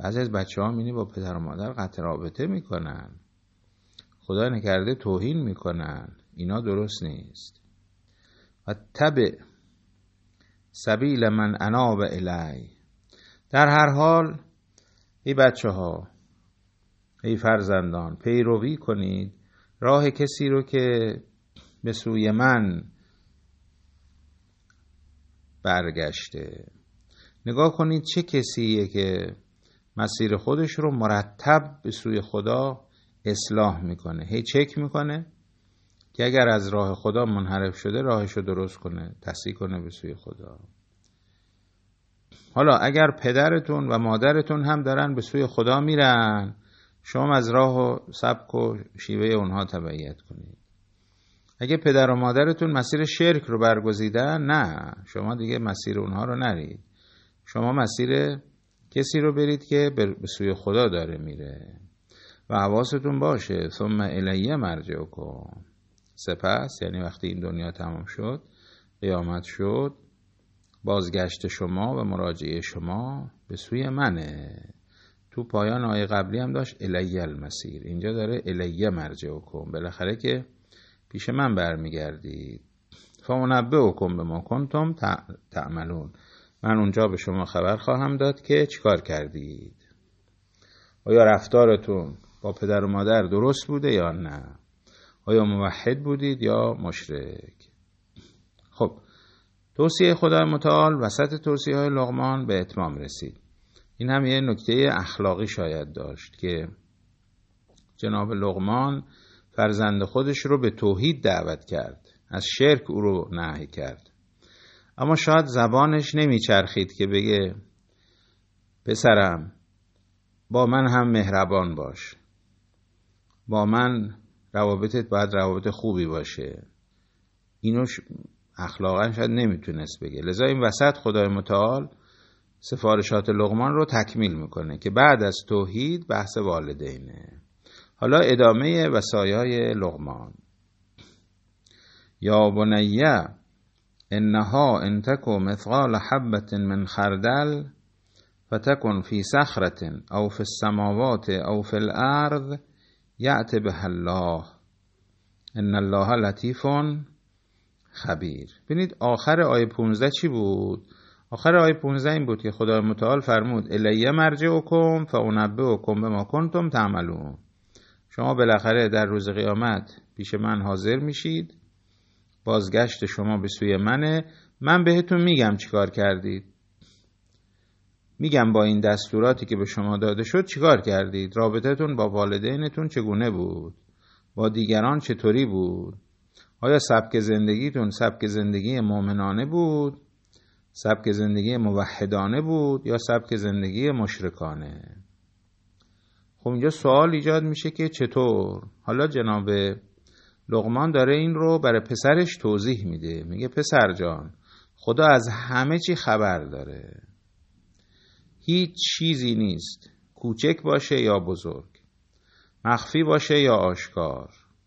بعضی از بچه ها می‌بینی با پدر و مادر قطع رابطه میکنن، خدا نکرده توهین میکنن. اینا درست نیست. و تبع سبیل من اناب الی. در هر حال ای بچه ها، ای فرزندان، پیروی کنید راه کسی رو که به سوی من برگشته. نگاه کنید چه کسیه که مسیر خودش رو مرتب به سوی خدا اصلاح میکنه، هی چک میکنه که اگر از راه خدا منحرف شده راهش رو درست کنه، تصحیح کنه به سوی خدا. حالا اگر پدرتون و مادرتون هم دارن به سوی خدا میرن، شما از راه و سبک و شیوه اونها تبعیت کنید. اگه پدر و مادرتون مسیر شرک رو برگزیدن، نه، شما دیگه مسیر اونها رو نرید. شما مسیر کسی رو برید که به سوی خدا داره میره. و حواستون باشه ثم الی مرجعکم. سپس یعنی وقتی این دنیا تمام شد، قیامت شد، بازگشت شما و مراجعه شما به سوی منه. تو پایان آیه قبلی هم داشت الی المسیر، اینجا داره الی مرجعکم، بالاخره که پیش من برمیگردید. فانبئکم بما کنتم تعملون. من اونجا به شما خبر خواهم داد که چیکار کردید. آیا رفتارتون با پدر و مادر درست بوده یا نه؟ آیا موحد بودید یا مشرک؟ خب توصیه خدای متعال وسط توصیه های لقمان به اتمام رسید. این هم یه نکته اخلاقی شاید داشت که جناب لقمان فرزند خودش رو به توحید دعوت کرد، از شرک او رو نهی کرد. اما شاید زبانش نمیچرخید که بگه پسرم با من هم مهربان باش، با من روابطت باید روابط خوبی باشه. اینو اخلاقا شاید نمیتونست بگه. لذا این وسط خدای متعال سفارشات لقمان رو تکمیل میکنه که بعد از توحید بحث والدینه. حالا ادامه وصایای لقمان. یا بنیه انها ان تک مثقال حبة من خردل فتكن في صخرة او في السماوات او في الارض یأت بها الله ان الله لطیف خبیر. ببینید آخر آیه 15 چی بود؟ آخر آیه 15 این بود که خدای متعال فرمود الی مرجعکم فانبئکم بما کنتم تعملون. شما بالاخره در روز قیامت پیش من حاضر میشید، بازگشت شما به سوی منه، من بهتون میگم چیکار کردید، میگم با این دستوراتی که به شما داده شد چیکار کردید، رابطتون با والدینتون چگونه بود، با دیگران چطوری بود، آیا سبک زندگیتون سبک زندگی مؤمنانه بود، سبک زندگی موحدانه بود یا سبک زندگی مشرکانه. خب اینجا سوال ایجاد میشه که چطور؟ حالا جناب لقمان داره این رو برای پسرش توضیح میده، میگه پسر جان خدا از همه چی خبر داره، هیچ چیزی نیست کوچک باشه یا بزرگ، مخفی باشه یا آشکار،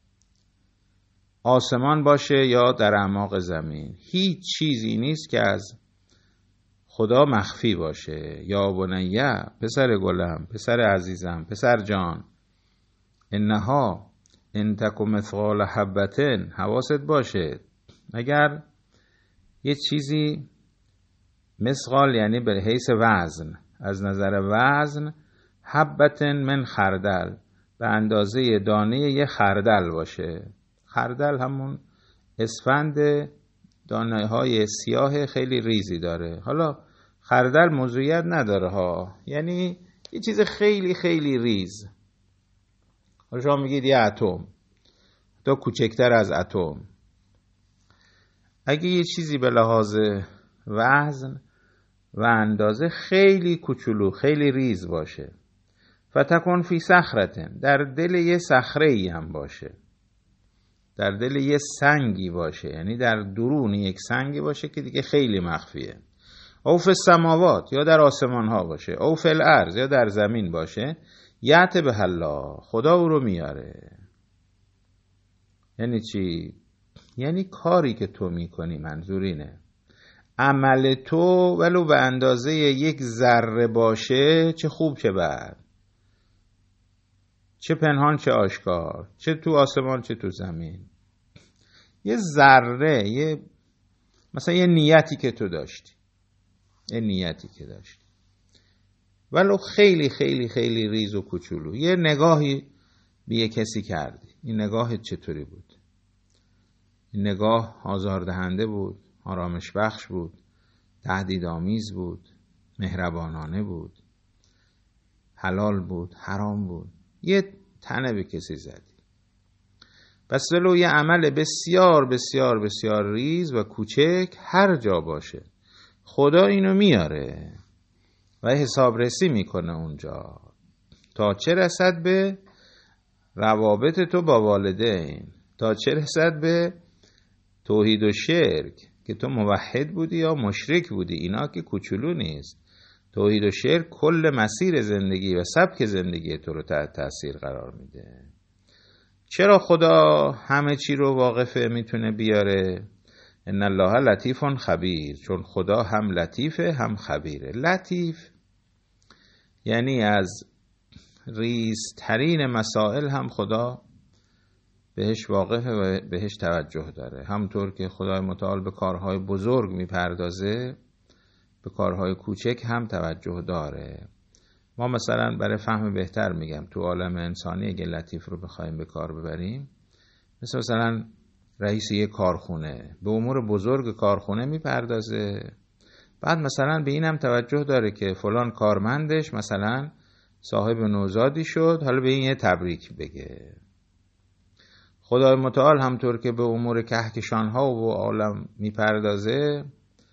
آسمان باشه یا در اعماق زمین، هیچ چیزی نیست که از خدا مخفی باشه. یا بنیه، پسر گلم، پسر عزیزم، پسر جان، انها ان تک مثقال حبة، حواست باشه اگر یه چیزی مثقال یعنی به حیث وزن، از نظر وزن، حبة من خردل، به اندازه دانه یه خردل باشه. خردل همون اسفند دانه های سیاه خیلی ریزی داره. حالا خردل موضوعیت نداره ها، یعنی یه چیز خیلی خیلی ریز. حالا شما میگید یه اتم، تا کوچکتر از اتم. اگه یه چیزی به لحاظ وزن و اندازه خیلی کوچولو خیلی ریز باشه، فتکن فی صخرة، در دل یه صخره‌ای هم باشه، در دل یه سنگی باشه، یعنی در درون یک سنگی باشه که دیگه خیلی مخفیه، او فی السماوات، یا در آسمان ها باشه، او فی الارض، یا در زمین باشه، یأت بها الله، خدا او رو میاره. یعنی چی؟ یعنی کاری که تو میکنی، منظور اینه عمل تو ولو به اندازه یک ذره باشه، چه خوب چه بد، چه پنهان چه آشکار، چه تو آسمان چه تو زمین، یه ذره، مثلا یه نیتی که تو داشتی، ولو خیلی خیلی خیلی ریز و کوچولو، یه نگاهی به یه کسی کردی، این نگاهت چطوری بود؟ این نگاه آزاردهنده بود، آرامش بخش بود، تهدیدآمیز بود، مهربانانه بود، حلال بود، حرام بود، یه تنه به کسی زدی. پس ولو یه عمل بسیار بسیار بسیار ریز و کوچک هر جا باشه، خدا اینو میاره و حسابرسی میکنه اونجا، تا چه رسد به روابط تو با والدین، تا چه رسد به توحید و شرک که تو موحد بودی یا مشرک بودی. اینا که کوچولو نیست. توحید و شرک کل مسیر زندگی و سبک زندگی تو رو تحت تاثیر قرار میده. چرا خدا همه چی رو واقفه میتونه بیاره؟ ان الله لطیف خبیر، چون خدا هم لطیفه هم خبیره. لطیف یعنی از ریزترین مسائل هم خدا بهش واقفه و بهش توجه داره. همونطور که خدای متعال به کارهای بزرگ میپردازه، به کارهای کوچک هم توجه داره. ما مثلا برای فهم بهتر میگم، تو عالم انسانی اگه لطیف رو بخوایم به کار ببریم، مثلا رئیس یک کارخونه به امور بزرگ کارخونه میپردازه، بعد مثلا به این هم توجه داره که فلان کارمندش مثلا صاحب نوزادی شد، حالا به این یه تبریک بگه. خدای متعال همطور که به امور کهکشان‌ها و عالم میپردازه،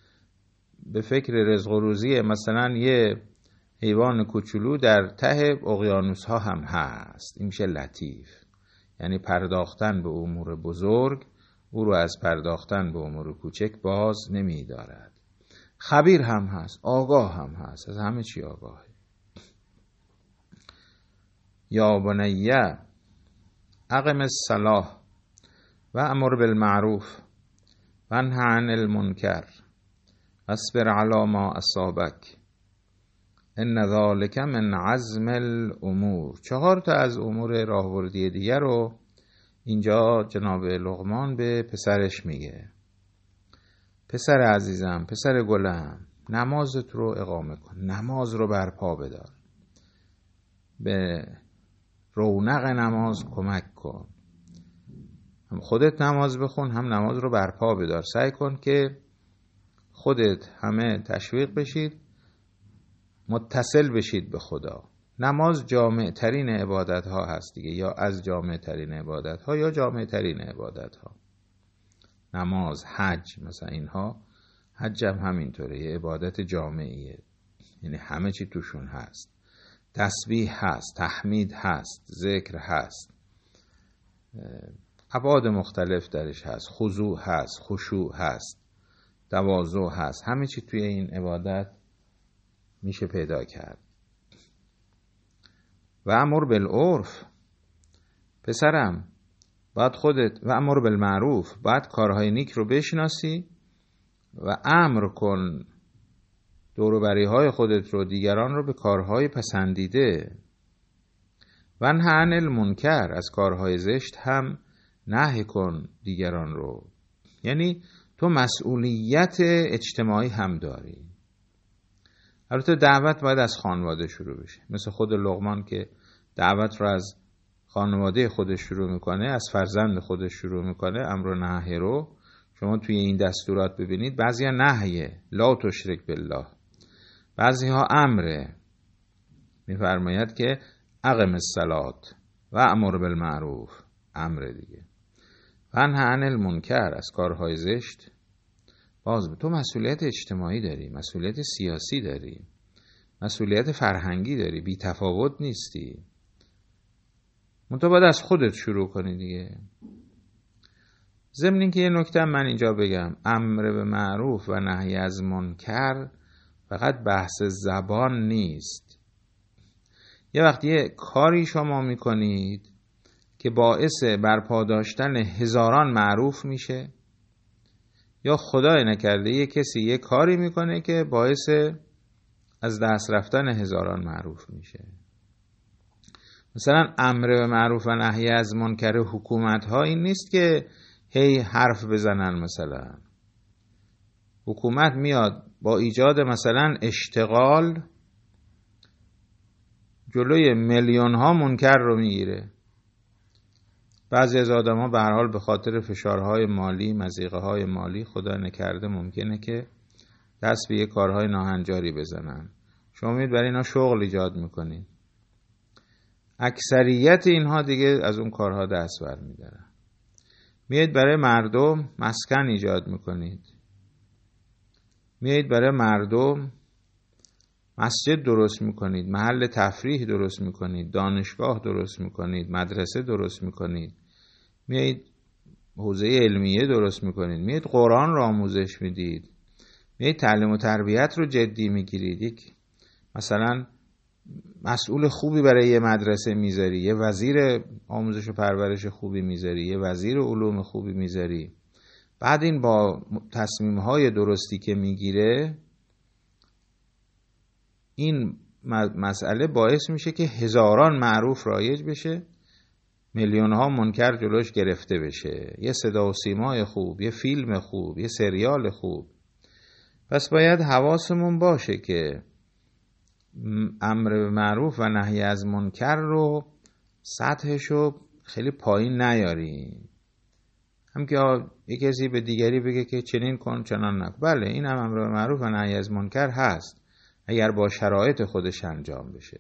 به فکر رزق و روزی مثلا یه حیوان کوچولو در ته اقیانوس‌ها هم هست. این میشه لطیف، یعنی پرداختن به امور بزرگ او رو از پرداختن به امور کوچک باز نمی‌دارد. خبیر هم هست، آگاه هم هست، از همه چی آگاهه. یا بنیه اقم الصلاة و امر بالمعروف و انه عن المنکر اصبر علی ما اصابک ان ذلک من عزم الامور. 4 از امور راهبردی دیگر رو اینجا جناب لقمان به پسرش میگه. پسر عزیزم، پسر گلم، نمازت رو اقامه کن، نماز رو برپا بدار، به رونق نماز کمک کن. هم خودت نماز بخون، هم نماز رو برپا بدار. سعی کن که خودت همه تشویق بشید، متصل بشید به خدا. نماز جامع ترین عبادت ها هست دیگه، یا از جامع ترین عبادت ها یا جامع ترین عبادت ها. نماز، حج مثلا، اینها، حج هم همینطوره، یه عبادت جامعیه، یعنی همه چی توشون هست. تسبیح هست، تحمید هست، ذکر هست، ابعاد مختلف درش هست، خضوع هست، خشوع هست، تواضع هست. همه چی توی این عبادت میشه پیدا کرد. و امر بالعرف، پسرم باید خودت، و امر بالمعروف، باید کارهای نیک رو بشناسی و امر کن دوروبری های خودت رو، دیگران رو، به کارهای پسندیده. و نهی عن المنکر، از کارهای زشت هم نهی کن دیگران رو. یعنی تو مسئولیت اجتماعی هم داری. البته دعوت باید از خانواده شروع بشه، مثل خود لقمان که دعوت رو از خانواده خودش شروع میکنه، از فرزند خودش شروع میکنه. امر و نهی رو شما توی این دستورات ببینید، بعضی ها نهیه، لا تشرک بالله، بعضی ها امره، میفرماید که اقم الصلاة و امر بالمعروف، امر دیگه. و انه عن المنکر، از کارهای زشت باز. تو مسئولیت اجتماعی داری، مسئولیت سیاسی داری، مسئولیت فرهنگی داری، بی تفاوت نیستی. منتها باید از خودت شروع کنی دیگه. ضمن اینکه یه نکته من اینجا بگم، امر به معروف و نهی از منکر فقط بحث زبان نیست. یه وقتی یه کاری شما میکنید که باعث برپا داشتن هزاران معروف میشه، یا خدای نکرده یه کسی یه کاری میکنه که باعث از دست رفتن هزاران معروف میشه. مثلا امر به معروف و نهی از منکر حکومت ها این نیست که هی حرف بزنن. مثلا حکومت میاد با ایجاد مثلا اشتغال جلوی میلیون ها منکر رو میگیره. بعضی از آدم ها به هر حال به خاطر فشارهای مالی، مضیقه های مالی خدا نکرده ممکنه که دست به یه کارهای ناهنجاری بزنن. شما میید برای اینا شغل ایجاد میکنید. اکثریت اینها دیگه از اون کارها دست بر میدارن. میید برای مردم مسکن ایجاد میکنید. میید برای مردم مسجد درست میکنید، محل تفریح درست میکنید، دانشگاه درست میکنید، مدرسه درست میکنید، میید حوزه علمیه درست میکنید، میید قرآن را آموزش میدید، میید تعلیم و تربیت رو جدی میگیرید. یک مثلا مسئول خوبی برای یه مدرسه میذاری، یه وزیر آموزش و پرورش خوبی میذاری، یه وزیر علوم خوبی میذاری. بعد این با تصمیم‌های درستی که میگیره، این مسئله باعث میشه که هزاران معروف رایج بشه، میلیون ها منکر جلوش گرفته بشه. یه صدا و سیمای خوب، یه فیلم خوب، یه سریال خوب. پس باید حواسمون باشه که امر به معروف و نهی از منکر رو سطحشو خیلی پایین نیاریم. هم که یک کسی به دیگری بگه که چنین کن چنان نکن، بله این هم امر به معروف و نهی از منکر هست اگر با شرایط خودش انجام بشه.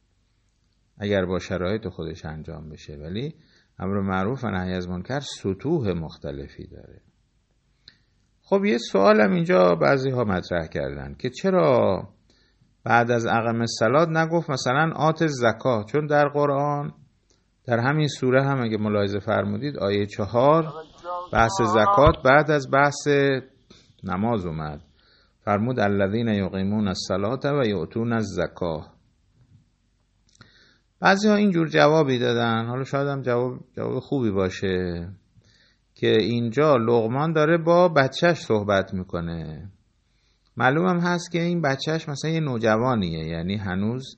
ولی امر معروف و نهی از منکر سطوح مختلفی داره. خب یه سوالم اینجا بعضی ها مطرح کردن که چرا بعد از اقام الصلاة نگفت مثلا آت زکات؟ چون در قرآن در همین سوره هم اگه ملاحظه فرمودید آیه 4 بحث زکات بعد از بحث نماز اومد. فرمود الذین یقیمون الصلاة و یؤتون الزکاه. بعضی ها اینجور جوابی دادن، حالا شاید هم جواب خوبی باشه، که اینجا لقمان داره با بچهش صحبت میکنه. معلوم هم هست که این بچهش مثلا یه نوجوانیه، یعنی هنوز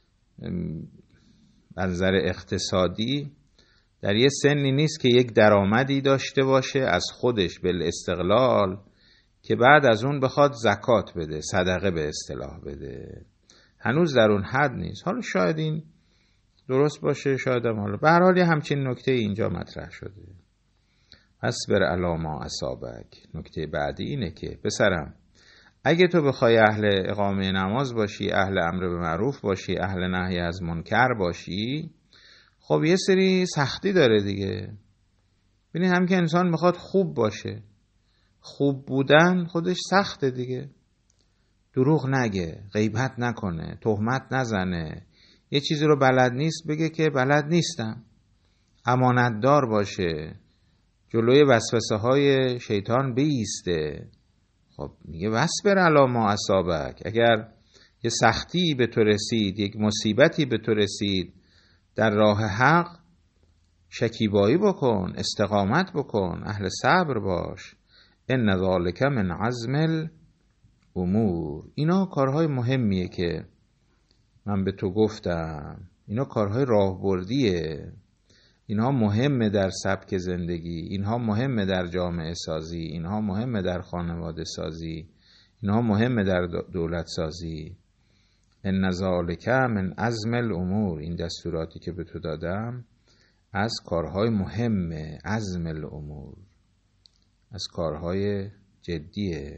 از نظر اقتصادی در یه سنی نیست که یک درآمدی داشته باشه از خودش بالاستقلال که بعد از اون بخواد زکات بده، صدقه به اصطلاح بده. هنوز در اون حد نیست. حالا شاید این درست باشه، شاید هم حالا به هر حال همچین نکته اینجا مطرح شده. اصبر علی ما اصابک. نکته بعدی اینه که پسرم اگه تو بخوای اهل اقامه نماز باشی، اهل امر به معروف باشی، اهل نهی از منکر باشی، خب یه سری سختی داره دیگه. ببین هم که انسان میخواد خوب باشه، خوب بودن خودش سخته دیگه. دروغ نگه، غیبت نکنه، تهمت نزنه، یه چیزی رو بلد نیست بگه که بلد نیستم، امانتدار باشه، جلوی وسوسه های شیطان بایسته. خب میگه واصبر علی ما اصابک. اگر یه سختی به تو رسید، یک مصیبتی به تو رسید در راه حق، شکیبایی بکن، استقامت بکن، اهل صبر باش. ان ذالک من عزم الامور. اینا کارهای مهمیه که من به تو گفتم، اینا کارهای راهبردیه. اینها مهمه در سبک زندگی، اینها مهمه در جامعه سازی، اینها مهمه در خانواده سازی، اینها مهمه در دولت سازی. ان ذالک من عزم الامور. این دستوراتی که به تو دادم از کارهای مهمه، عزم الامور، از کارهای جدیه.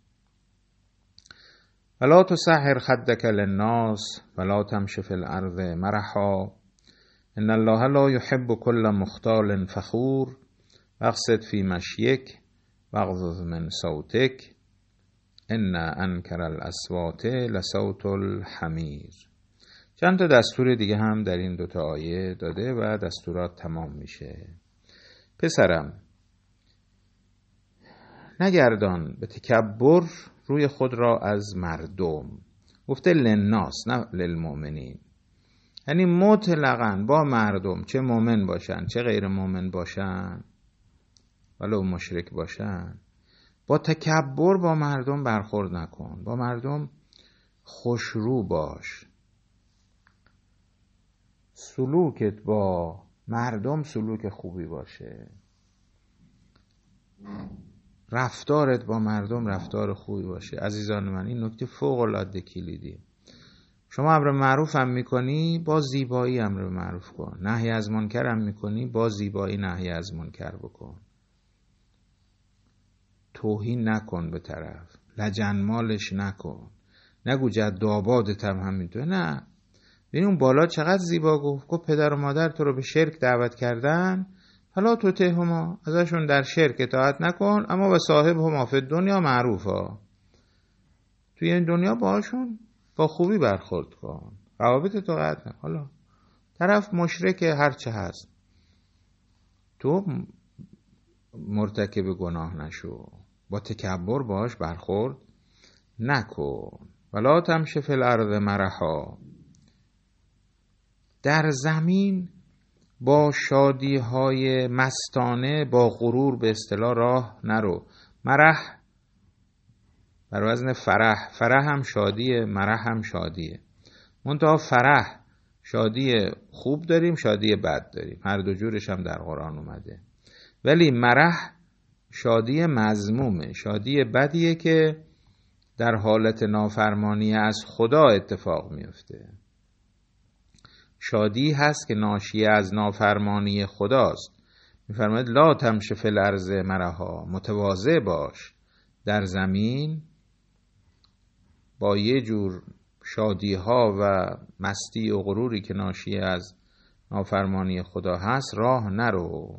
ولا تسحر خدک للناس ولا تمش فی الارض مرحا ان الله لا يحب كل مختال فخور واقصد في مشيك واغضض من صوتك ان انکر الاصوات لصوت الحمیر. چند تا دستور دیگه هم در این دوتا آیه داده و دستورات تمام میشه. پسرم نگردان به تکبر روی خود را از مردم. گفته للناس نه للمؤمنین، یعنی مطلقاً با مردم، چه مؤمن باشن چه غیر مؤمن باشن، ولو مشرک باشن، با تکبر با مردم برخورد نکن، با مردم خوشرو باش. سلوکت با مردم سلوک خوبی باشه، رفتارت با مردم رفتار خوبی باشه. عزیزان من، این نکته فوق العاده کلیدیه. شما امر معروف هم میکنی، با زیبایی امر معروف کن. نهی از منکر هم میکنی، با زیبایی نهی از منکر بکن. توهین نکن به طرف، لجنمالش نکن، نگو جد و آبادت هم همینطور. نه، ببین اون بالا چقدر زیبا گفت پدر و مادر تو رو به شرک دعوت کردن، حالا تو تهما ازشون در شرک اطاعت نکن، اما به صاحب هما فی دنیا معروفا، توی این دنیا باهاشون با خوبی برخورد کن، روابط تو قطع نکن. حالا طرف مشرک هرچه هست، تو مرتکب گناه نشو، با تکبر باهاش برخورد نکن. ولا تمشی فی الارض مرحا، در زمین با شادی های مستانه، با غرور به اصطلاح راه نرو. مرح بر وزن فرح، فرح هم شادیه، مرح هم شادیه. منتها فرح شادی خوب داریم، شادی بد داریم، هر دو جورش هم در قرآن اومده. ولی مرح شادی مذمومه، شادی بدیه که در حالت نافرمانی از خدا اتفاق میفته. شادی هست که ناشی از نافرمانی خداست. میفرماید لا تمشی فی الارض مرحا، متواضع باش در زمین، با یه جور شادی ها و مستی و غروری که ناشی از نافرمانی خدا هست راه نرو.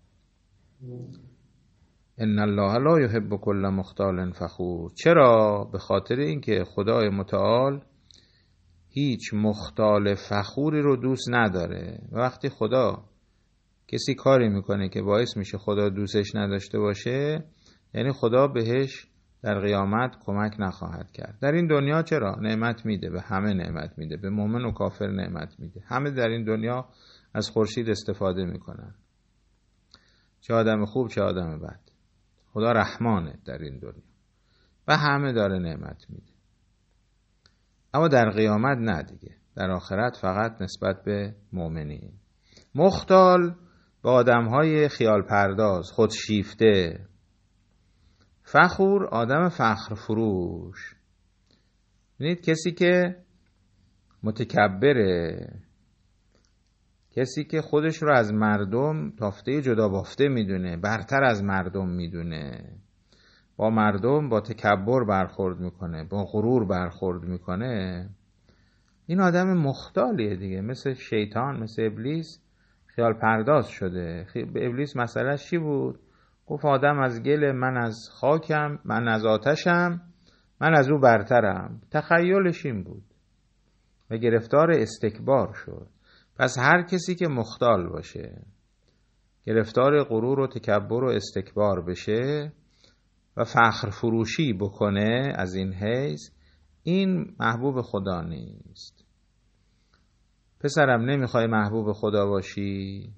ان الله لا یحب کل مختال فخور. چرا؟ به خاطر اینکه خدای متعال هیچ مختال فخوری رو دوست نداره. وقتی خدا کسی کاری میکنه که باعث میشه خدا دوستش نداشته باشه، یعنی خدا بهش در قیامت کمک نخواهد کرد. در این دنیا چرا؟ نعمت میده، به همه نعمت میده، به مؤمن و کافر نعمت میده. همه در این دنیا از خورشید استفاده میکنن، چه آدم خوب چه آدم بد. خدا رحمانه در این دنیا و همه داره نعمت میده. اما در قیامت نه دیگه، در آخرت فقط نسبت به مؤمنین. مختال به آدم‌های خیال پرداز، خودشیفته. فخور آدم فخر فروش. ببینید کسی که متکبره، کسی که خودش رو از مردم تافته جدا بافته میدونه، برتر از مردم میدونه، با مردم با تکبر برخورد میکنه، با غرور برخورد میکنه، این آدم مختالیه دیگه. مثل شیطان، مثل ابلیس خیال پرداز شده. ابلیس مسئلهش چی بود؟ گفت آدم از گل، من از خاکم، من از آتشم، من از او برترم. تخیلش این بود و گرفتار استکبار شد. پس هر کسی که مختال باشه، گرفتار غرور و تکبر و استکبار بشه و فخر فروشی بکنه از این حیث، این محبوب خدا نیست. پسرم نمیخوای محبوب خدا باشی؟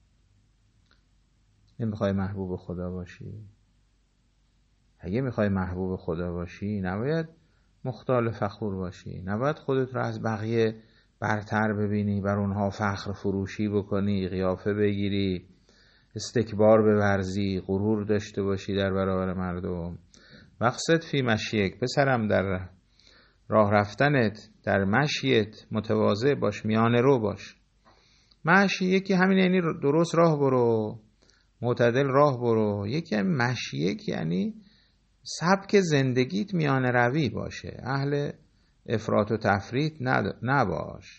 نمیخوای محبوب خدا باشی؟ اگه میخوای محبوب خدا باشی نباید مختال فخور باشی، نباید خودت رو از بقیه برتر ببینی، بر اونها فخر فروشی بکنی، قیافه بگیری، استکبار بورزی، غرور داشته باشی در برابر مردم. مقصد فی مشیک، پسرم در راه رفتنت، در مشیت متواضع باش، میانه رو باش. مشی یکی همین یعنی درست راه برو، معتدل راه برو. یکی مشیک یعنی سبک زندگیت میانه روی باشه، اهل افراط و تفریط نباش.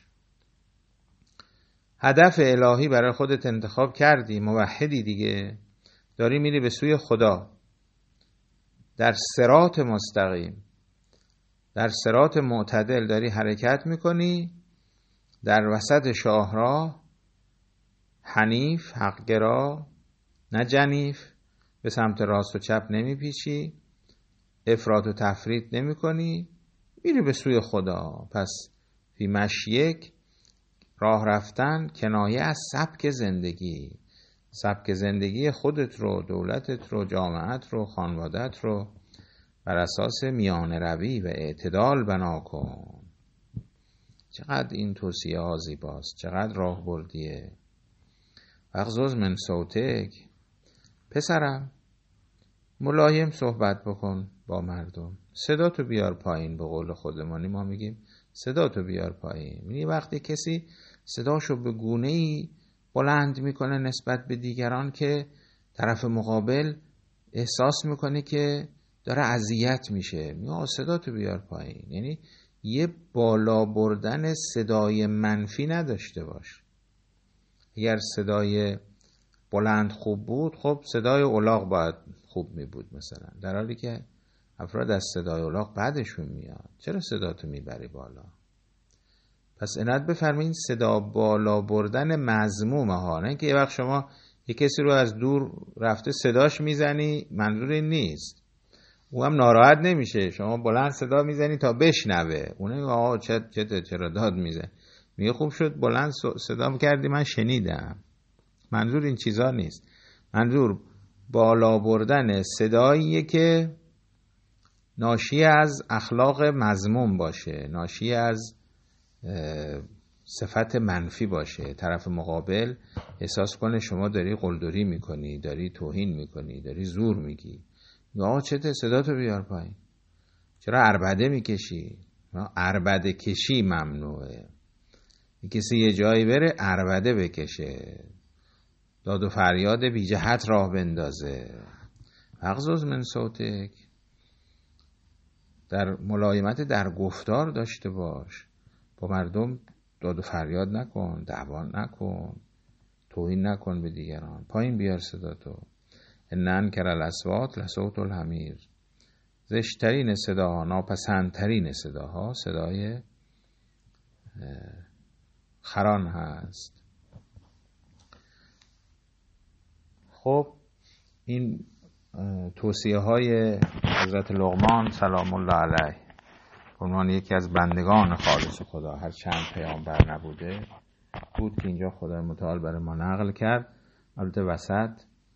هدف الهی برای خودت انتخاب کردی، موحدی دیگه، داری میری به سوی خدا، در صراط مستقیم، در صراط معتدل داری حرکت میکنی، در وسط شاهراه، حنیف، حقگرا، نه جنیف، به سمت راست و چپ نمیپیچی، افراط و تفریط نمی کنی، میری به سوی خدا. پس فی مشیک، راه رفتن کنایه از سبک زندگی. سبک زندگی خودت رو، دولتت رو، جامعت رو، خانوادت رو بر اساس میانه روی و اعتدال بنا کن. چقدر این توصیه ها زیباست، چقدر راهبردیه. واغضض من صوتک، پسرم ملایم صحبت بکن با مردم، صدا تو بیار پایین. به قول خودمانی ما میگیم صدا تو بیار پایین. یعنی وقتی کسی صداشو به گونه‌ای بلند میکنه نسبت به دیگران که طرف مقابل احساس میکنه که داره اذیت میشه، میگه صدا تو بیار پایین. یعنی یه بالا بردن صدای منفی نداشته باش. اگر صدای بلند خوب بود، خب صدای الاغ باید خوب می بود مثلا، در حالی که افراد از صدای الاغ بعدشون میاد. چرا صدا تو میبری بالا؟ پس عنایت بفرمایید صدا بالا بردن مذمومه ها، نه که یه وقت شما یه کسی رو از دور رفته صداش میزنی، منظور این نیست، او هم ناراحت نمیشه، شما بلند صدا میزنی تا بشنوه، اونه میگه آقا چرا داد میزنی، میگه خوب شد بلند صدا کردی من شنیدم. منظور این چیزا نیست. منظور بالا بردن صداییه که ناشی از اخلاق مذموم باشه، ناشی از صفت منفی باشه، طرف مقابل احساس کنه شما داری قلدری میکنی، داری توهین میکنی، داری زور میگی. آقا چته صدا تو بیار پایین، چرا عربده میکشی؟ عربده کشی ممنوعه. کسی یه جایی بره عربده بکشه، داد و فریاد بی جهت راه بندازه. واغضض من صوتک، در ملایمت در گفتار داشته باش، با مردم داد و فریاد نکن، دعوا نکن، توهین نکن به دیگران. پایین بیار صدا تو. ان انکر الاصوات لصوت الحمیر، زشترین صداها، ناپسندترین صداها صدای خران هست. خب این توصیه های حضرت لقمان سلام الله علیه به عنوان یکی از بندگان خالص خدا، هر چند پیامبر نبوده بود که اینجا خدای متعال برای ما نقل کرد. البته وسط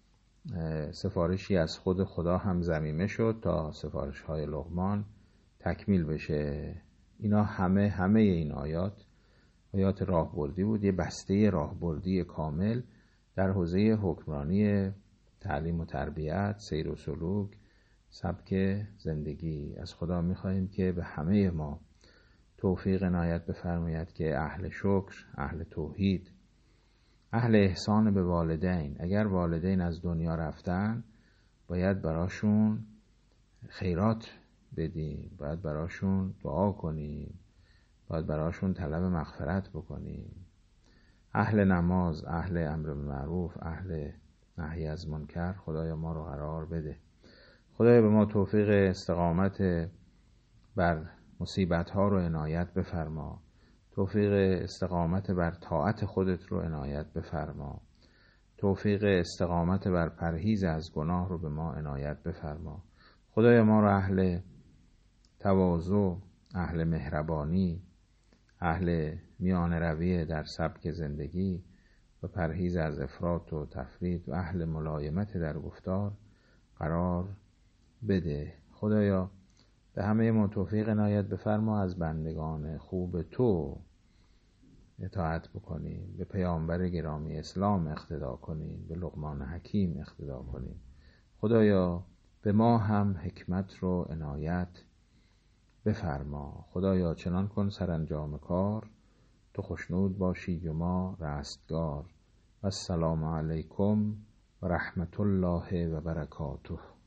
سفارشی از خود خدا هم ضمیمه شد تا سفارش های لقمان تکمیل بشه. اینا همه این آیات راهبردی بود، یه بسته راهبردی کامل در حوزه حکمرانی، تعلیم و تربیت، سیر و سلوک، سبک زندگی. از خدا می‌خواهیم که به همه ما توفیق عنایت بفرماید که اهل شکر، اهل توحید، اهل احسان به والدین، اگر والدین از دنیا رفتن باید براشون خیرات بدیم، باید براشون دعا کنیم، باید براشون طلب مغفرت بکنیم. اهل نماز، اهل امر بالمعروف، اهل نهی از منکر، خدایا ما رو قرار بده. خدایا به ما توفیق استقامت بر مصیبت ها رو عنایت بفرما، توفیق استقامت بر طاعت خودت رو عنایت بفرما، توفیق استقامت بر پرهیز از گناه رو به ما عنایت بفرما. خدایا ما رو اهل تواضع، اهل مهربانی، اهل میانه روی در سبک زندگی و پرهیز از افراط و تفرید و اهل ملایمت در گفتار قرار بده. خدایا به همه ما توفیق عنایت بفرما از بندگان خوب تو اطاعت بکنیم، به پیامبر گرامی اسلام اقتدا کنیم، به لقمان حکیم اقتدا کنیم. خدایا به ما هم حکمت رو عنایت بفرما. خدایا چنان کن سرانجام کار تو خوشنود باشی و ما رستگار. و السلام علیکم و رحمت الله و برکاته.